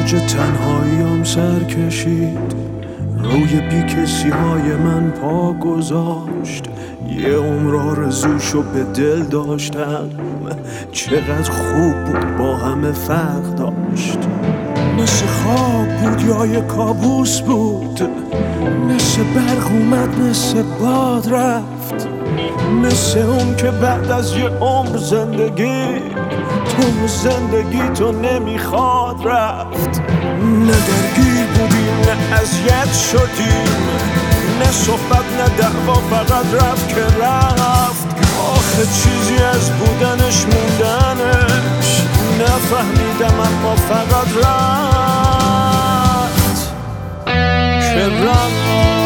اوج تنهاییم سر کشید، روی بیکسی های من پا گذاشت. یه عمر آرزوشو به دل داشتم، چقدر خوب بود با همه فرق داشت. مثل خواب بود یا یه کابوس بود، مثل برق اومد مثل باد رفت، مثل اون که بعد از یه عمر زندگی تو زندگی تو نمیخواد رفت. نه درگیر بودیم نه اذیت شدیم، نه صحبت نه دعوا، فقط رفت که رفت. آخه چیزی از بودنش موندنش نفهمیدم، اما فقط رفت که رفت.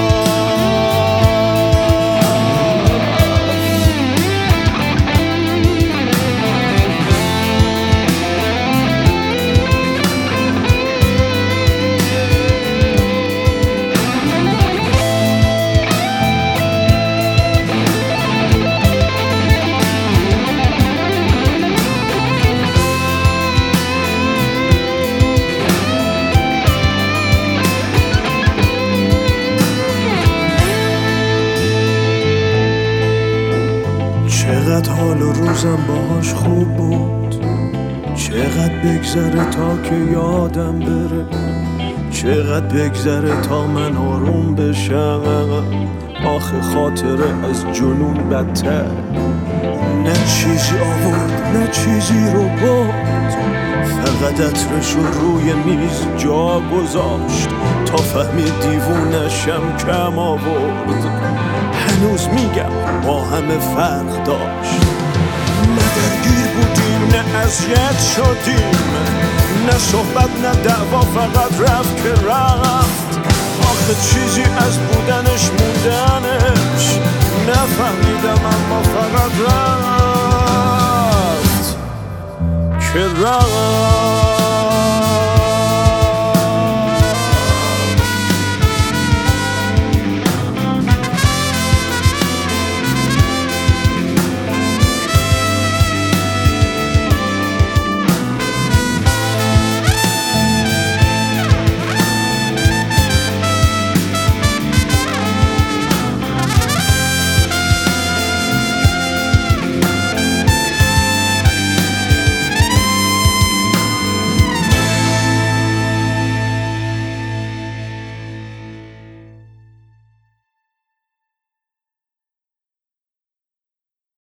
چقدر حال و روزم باهاش خوب بود، چقدر بگذره تا که یادم بره، چقدر بگذره تا من آروم بشم. آخه خاطره از جنون بدتر، نه چیزی آورد نه چیزی رو برد، فقط عطرش رو روی میز جا گذاشت تا فهمید دیوونشم کم آورد. هنوز میگم با همه فرق داشت، نه درگیر بودیم نه اذیت شدیم، نه صحبت نه دعوا، فقط رفت که رفت. آخه چیزی از بودنش موندنش نفهمیدم، اما فقط رفت که رفت.